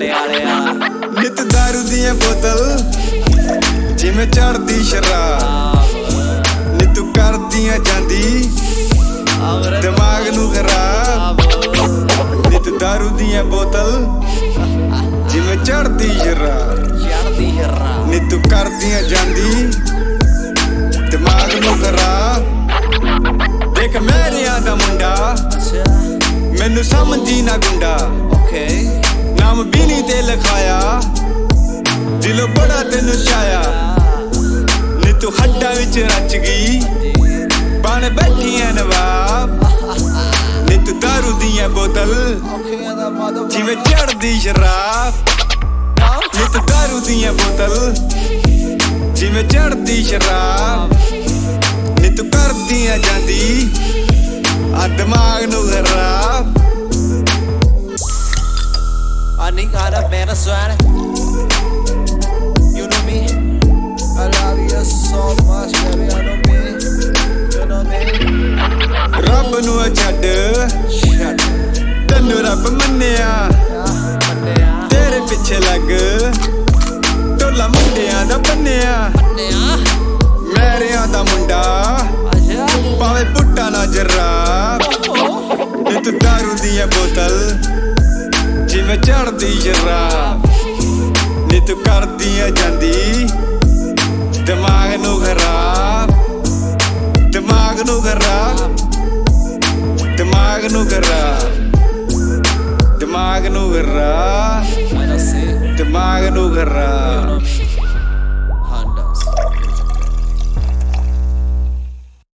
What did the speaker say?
नित दारू दियां बोतल जिवें चढ़दी शराब नी तू करदियां जांदी दिमाग नू खराब नित दारू दियां बोतल जिवें चढ़दी शराब नी तू करदियां जांदी दिमाग नू खराब देख मेरियां दा मुंडा मैनू समझी ना गुंडा नाम भी नहीं ते लिखाया दिलों बड़ा तेनू चाया नी तू खड्डा विच रच गई बन बैठी है नवाब नी तू दारू दियां बोतल जिवें चढ़दी शराब नी तू दारू दियां बोतल जिवें चढ़दी शराब नी तू करदियां जांदी आ दिमाग नू खराब I need got a man of sweat. You know me. I love you so much, baby. I know me. You know me. रब नू छड्ड तैनू रब मन्निया तेरे पिछे लग टोला मुंडियां दा बन्निया मेरियां दा मुंडा भावे पुट्टा ना जराब नी तू दारू दियां बोतल जिवें चढ़दी शराब नी तू करदियां जांदी दिमाग नू खराब दिमाग नू खराब दिमाग नू खराब दिमाग नू खराब दिमाग नू खराब